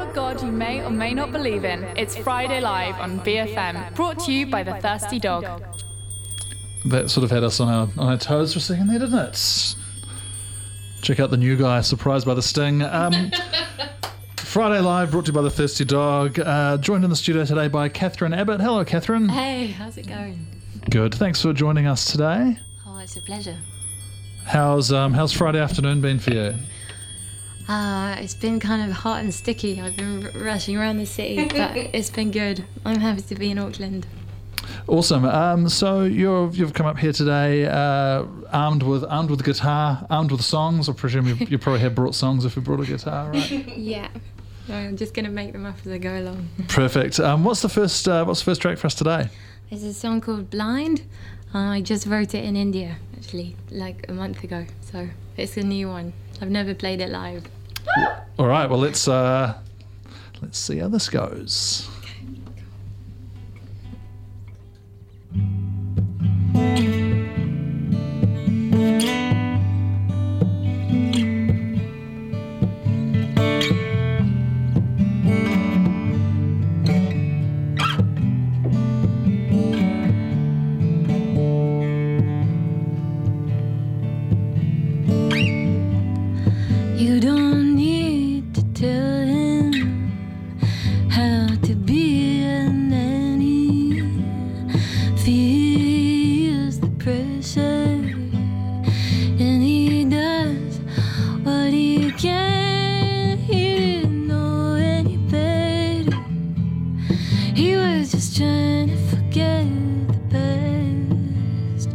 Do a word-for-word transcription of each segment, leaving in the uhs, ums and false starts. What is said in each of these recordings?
a God you may or may not believe in. It's Friday Live on B F M, brought to you by The Thirsty Dog. That sort of had us on our, on our toes for a second there, didn't it? Check out the new guy, surprised by the sting. Um, Friday Live, brought to you by The Thirsty Dog. Uh, joined in the studio today by Catherine Abbott. Hello, Catherine. Hey, how's it going? Good. Thanks for joining us today. Oh, it's a pleasure. How's um, how's Friday afternoon been for you? Uh, it's been kind of hot and sticky. I've been r- rushing around the city, but it's been good. I'm happy to be in Auckland. Awesome. Um, so you're, you've come up here today uh, armed with armed with a guitar, armed with songs. I presume you, you probably have brought songs if you brought a guitar, right? Yeah. I'm just going to make them up as I go along. Perfect. Um, what's the first uh, What's the first track for us today? There's a song called Blind. Uh, I just wrote it in India, actually, like a month ago. So it's a new one. I've never played it live. All right. Well, let's uh, let's see how this goes. You don't need to tell him how to be a nanny. Feels the pressure, and he does what he can. He didn't know any better. He was just trying to forget the past.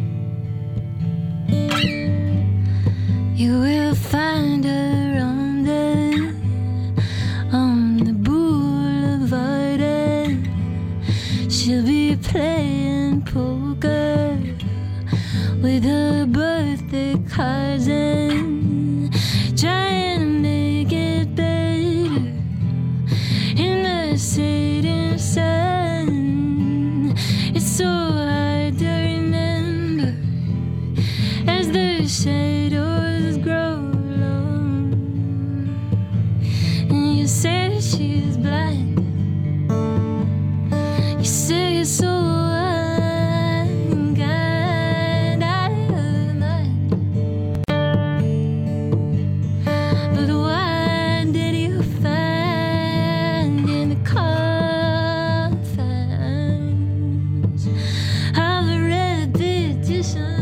You will find her on the on the boulevard, and she'll be playing poker with her birthday cards and trying to make it better in the setting sun. It's so hard to remember as the shadows grow long, and you say that she's blind. You say it's so unkind, I don't mind. But what did you find in the confines of a repetition?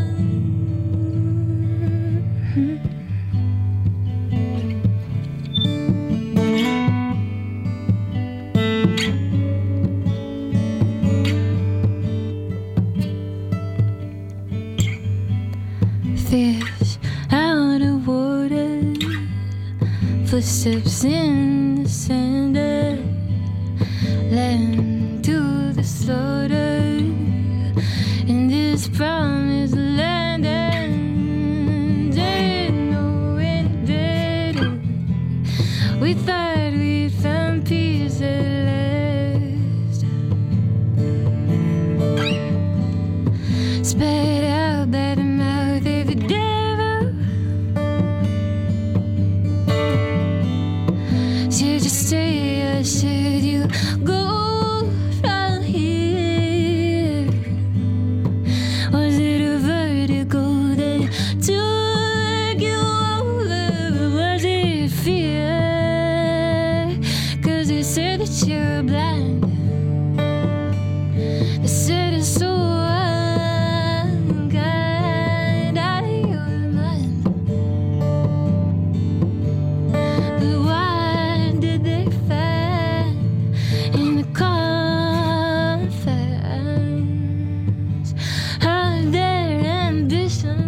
Fish out of water, footsteps in the sand, land to the slaughter in this promised land, and didn't know any better. We thought we'd found peace at last. Spat out by the mouth of the devil. Should you stay or should you go from here? Was it a vertigo that took you over? Was it fear? 'Cause you said that you're blind. They said it's so unkind, out of your mind. But what did they find in the confines of their ambition?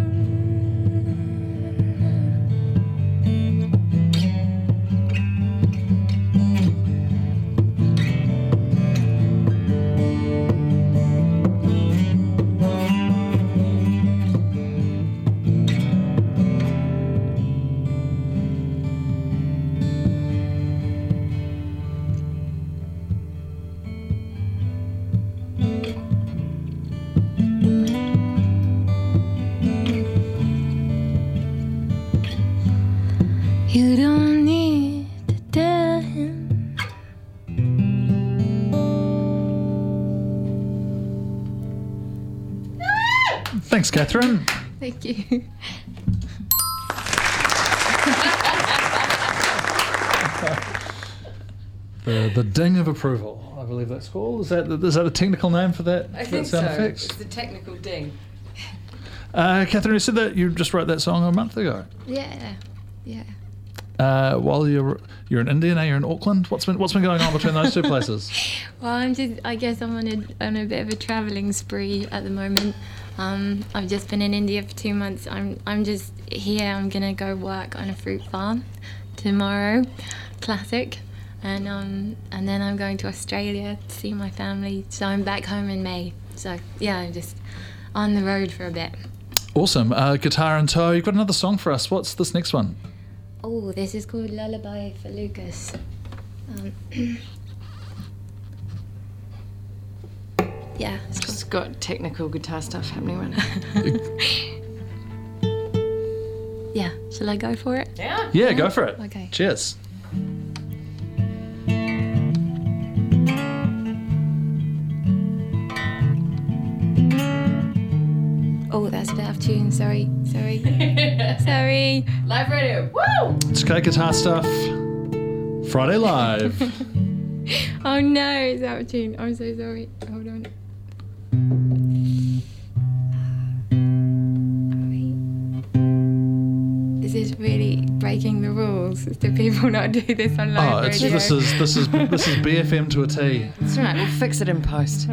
You don't need to tell him Thanks, Catherine. Thank you. The the ding of approval, I believe that's called. Is that is that a technical name for that? I for think that sound so. effects? It's the technical ding. Uh, Catherine, you said that you just wrote that song a month ago. Yeah, yeah. Uh, while you're you're in India, now you're in Auckland. What's been what's been going on between those two places? Well, I'm just, I guess I'm on a, on a bit of a travelling spree at the moment. Um, I've just been in India for two months. I'm I'm just here. I'm gonna go work on a fruit farm tomorrow. Classic. And um and then I'm going to Australia to see my family. So I'm back home in May. So yeah, I'm just on the road for a bit. Awesome. Uh, guitar in tow. You've got another song for us. What's this next one? Oh, this is called Lullaby for Lucas. Um, yeah, it's called. It's got technical guitar stuff happening right now. Yeah, shall I go for it? Yeah. Yeah, go for it. Okay. Cheers. Oh, that's a bit out of tune. Sorry, sorry, sorry. Live radio. Woo! It's okay, guitar stuff. Friday Live. Oh no, it's out of tune. I'm so sorry. Hold on. Is this really breaking the rules? Do people not do this on live Oh, it's, radio? this is this is this is B F M to a T. That's right. We'll fix it in post.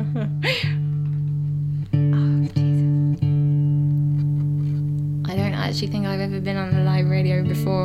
I don't actually think I've ever been on the live radio before.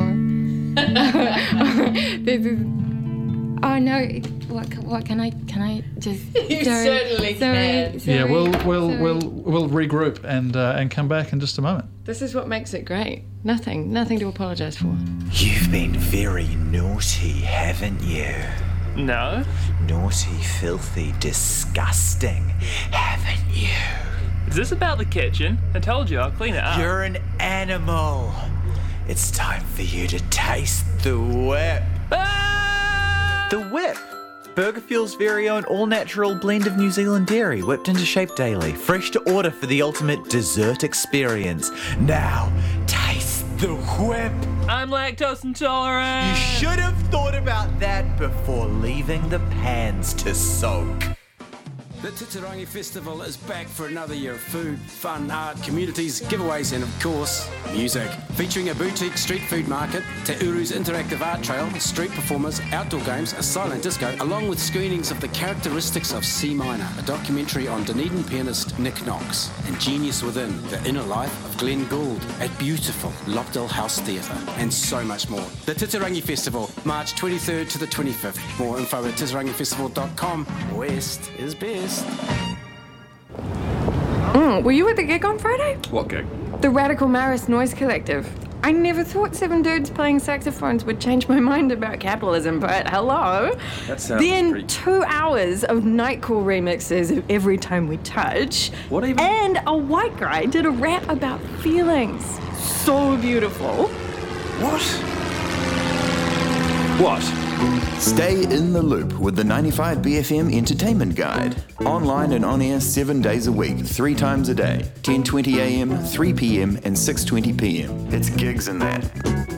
This is. Oh no! What? What can I? Can I just? You sorry, certainly sorry, can. Sorry, Yeah, we'll we'll sorry. we'll we'll regroup and uh, and come back in just a moment. This is what makes it great. Nothing. Nothing to apologise for. You've been very naughty, haven't you? No. Naughty, filthy, disgusting, haven't you? Is this about the kitchen? I told you, I'll clean it up. You're an animal. It's time for you to taste the whip. Ah! The Whip. Burger Fuel's very own all-natural blend of New Zealand dairy, whipped into shape daily, fresh to order for the ultimate dessert experience. Now, taste the Whip. I'm lactose intolerant. You should have thought about that before leaving the pans to soak. The Titirangi Festival is back for another year of food, fun, art, communities, giveaways and of course, music. Featuring a boutique street food market, Te Uru's interactive art trail, street performers, outdoor games, a silent disco, along with screenings of The Characteristics of C Minor, a documentary on Dunedin pianist Nick Knox, and Genius Within, the inner life of Glenn Gould at beautiful Lopdale House Theatre, and so much more. The Titirangi Festival, March twenty-third to the twenty-fifth. More info at titirangi festival dot com. West is best. Mm, were you at the gig on Friday? What gig? The Radical Maris Noise Collective. I never thought seven dudes playing saxophones would change my mind about capitalism, but hello. That sounds Then pretty... two hours of Nightcore remixes of Every Time We Touch. What even? And a white guy did a rap about feelings. So beautiful. What? What? Stay in the loop with the ninety-five B F M Entertainment Guide. Online and on air seven days a week, three times a day. ten twenty a m, three p m and six twenty p m. It's gigs and that.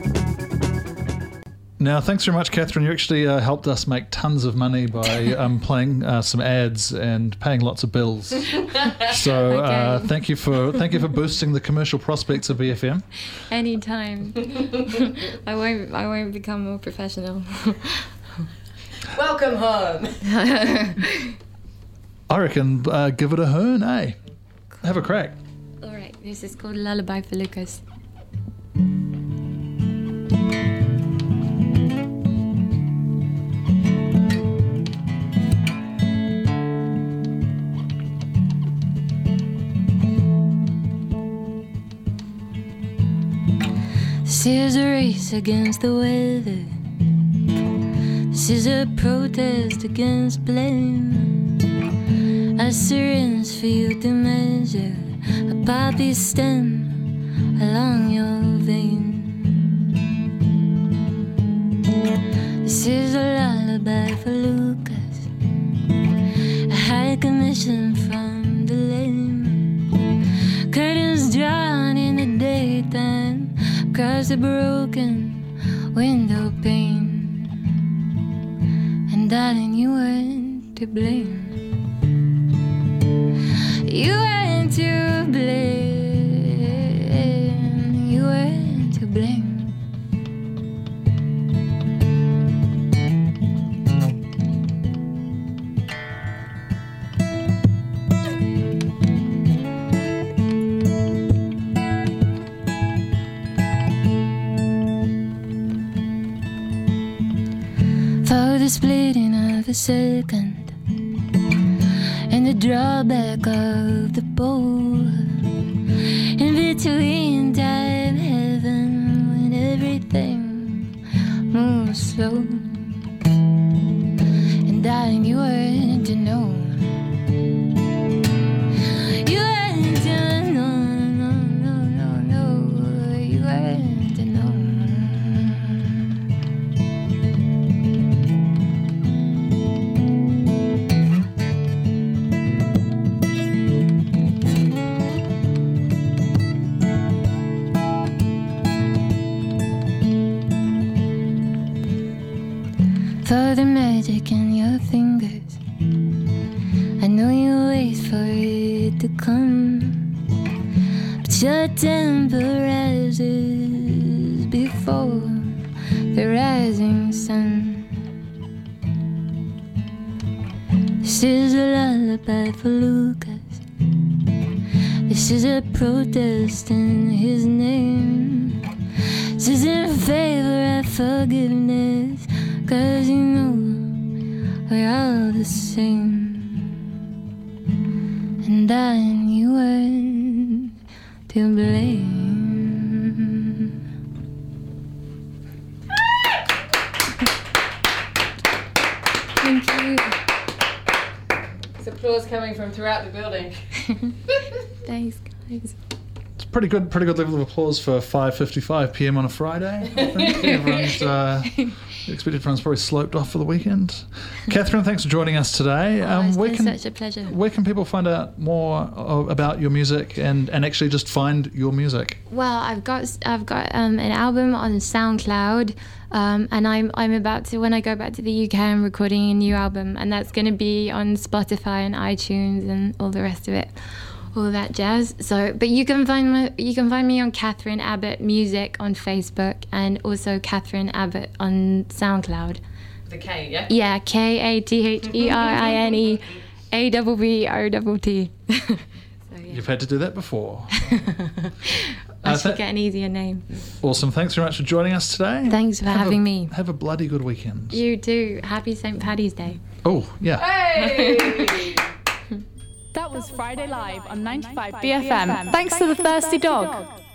Now, thanks very much, Catherine. You actually uh, helped us make tons of money by um, playing uh, some ads and paying lots of bills. So uh, Okay. thank you for thank you for boosting the commercial prospects of B F M. Anytime. I won't. I won't become more professional. Welcome home. I reckon uh, give it a hern, eh? Have a crack. All right. This is called Lullaby for Lucas. This is a race against the weather. This is a protest against blame. A syringe for you to measure a poppy stem along your vein. This is a lullaby for Lucas, a high commission from the lame. Curtains across the broken window pane. And darling, you weren't to blame. You weren't to blame. You weren't to blame. For the splitting of a second and the drawback of the bowl, in between time and heaven, when everything moves slow. And darling, you weren't to know. You weren't to know, no, no, no, no. You weren't to know. For the magic in your fingers, I know you wait for it to come, but your temper rises before the rising sun. This is a lullaby for Lucas. This is a protest in his name. This is in favor of forgiveness, 'cause you know we're all the same. And I knew weren't to blame. Thank you. There's applause coming from throughout the building. Thanks, guys. It's pretty good, pretty good level of applause for five fifty-five p m on a Friday. I think everyone's uh, expected everyone's probably sloped off for the weekend. Catherine, thanks for joining us today. Oh, it's where been can, such a pleasure. Where can people find out more uh, about your music and, and actually just find your music? Well, I've got I've got um, an album on SoundCloud, um, and I'm I'm about to when I go back to the U K, I'm recording a new album, and that's going to be on Spotify and iTunes and all the rest of it, all that jazz. So, but you can find my you can find me on Catherine Abbott Music on Facebook, and also Catherine Abbott on SoundCloud. The K, yeah? Yeah, K A T H E R I N E A B B O T T. So, yeah. You've had to do that before. I Uh, should th- get an easier name. Awesome. Thanks very much for joining us today. Thanks for Have having a, me. Have a bloody good weekend. You too. Happy Saint Paddy's Day. Oh, yeah. Hey! That was Friday Live on ninety-five B F M. Thanks to the Thirsty Dog.